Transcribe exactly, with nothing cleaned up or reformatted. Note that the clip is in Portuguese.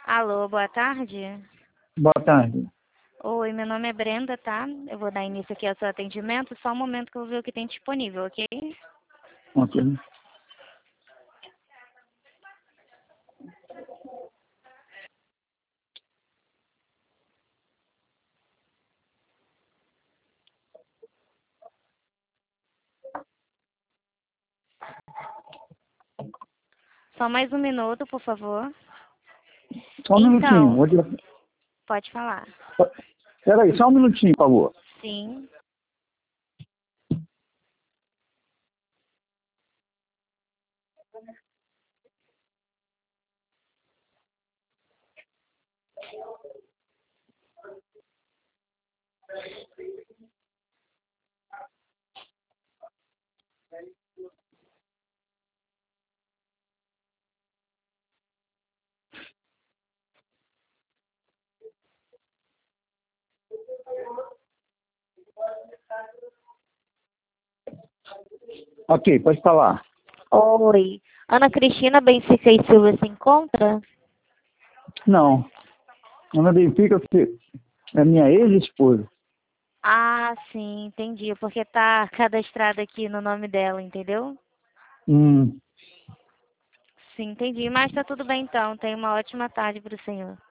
Alô, boa tarde. Boa tarde. Oi, meu nome é Brenda, tá? Eu vou dar início aqui ao seu atendimento, só um momento que eu vou ver o que tem disponível, ok? Ok. Só mais um minuto, por favor. Só um minutinho. Então, Vou dizer- pode falar. Peraí, só um minutinho, por favor. Sim. Ok, pode falar. Oi. Ana Cristina Benfica e Silva se encontra? Não. Ana Benfica é minha ex-esposa. Ah, sim, entendi. Porque tá cadastrado aqui no nome dela, entendeu? Hum. Sim, entendi. Mas tá tudo bem então. Tenha uma ótima tarde para o senhor.